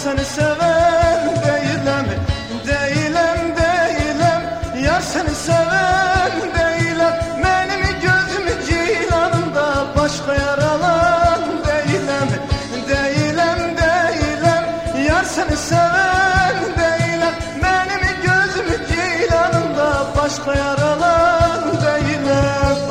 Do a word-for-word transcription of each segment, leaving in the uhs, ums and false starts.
seni seven değilim, değilim, değilim. Yar seni seven değilim. Benim gözüm cilanında başka yar alan değilim, değilim, değilim. Yar seni seven değilim. Benim gözüm cilanında başka yar alan değilim.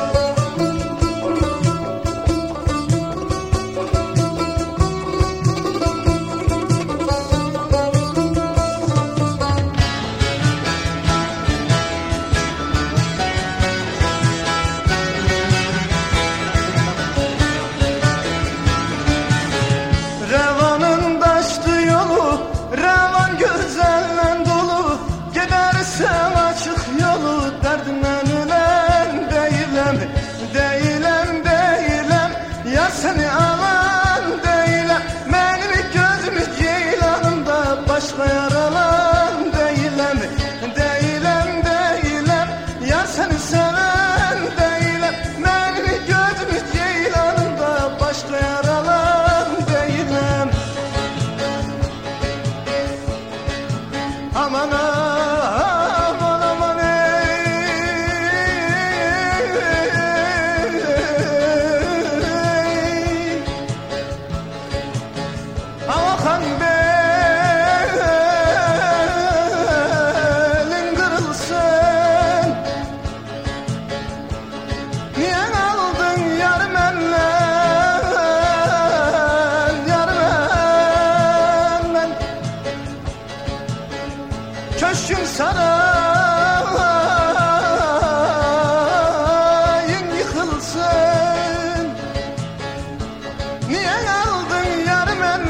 Revanın taştı yolu, revan gözelle dolu. Gidersem açık yolu, derdimden ölen değilim, değilim, değilim. Ya seni alan değilim. Benim gözüm ceylanımda başka yar alan değilim, değilim, değilim. Ya seni seven değilim. Benim gözüm ceylanımda başka yar alan değilim. Aman aman aman ey, akan belin kırılsın. Niye aldın yar benden, yar benden? Köşkün sarayın yıkılsın. Niye aldın yar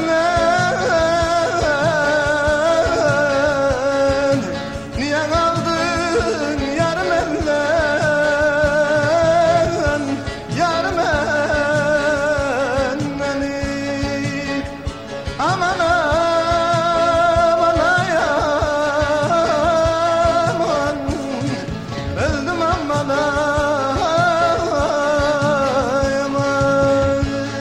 benden? Niye aldın yar benden, yar benden? Aman aman ay aman, öldüm aman ay aman.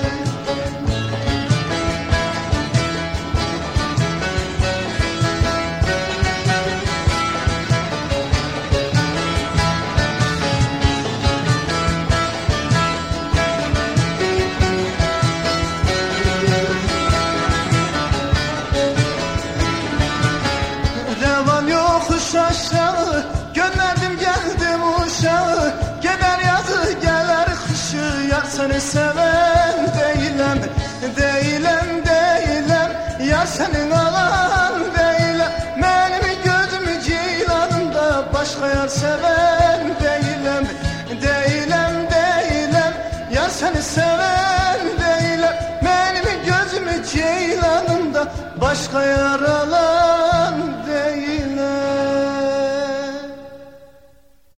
Revan yokuş aşağı, gönderdim geldim uşağı. Gider yazı gelir kışı, yar seni seven değilim, değilim, değilim. Yar senin alan değilim. Benim gözüm cilanında başka yar seven değilim, değilim, değilim. Yar seni seven değilim. Benim gözüm cilanında başka yar alan